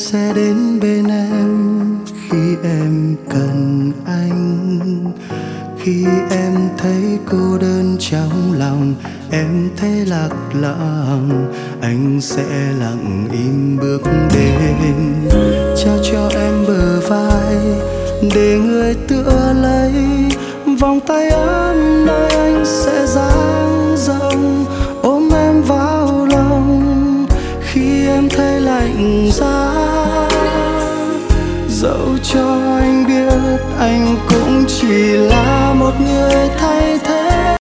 sẽ đến bên em khi em cần anh. Khi em thấy cô đơn trong lòng, em thấy lạc lõng, anh sẽ lặng im bước đến, trao cho em bờ vai để người tựa lấy, vòng tay ấm nơi anh sẽ dang rộng, ôm em vào lòng khi em thấy lạnh giá. Dẫu cho anh biết anh cũng chỉ là một người thay thế,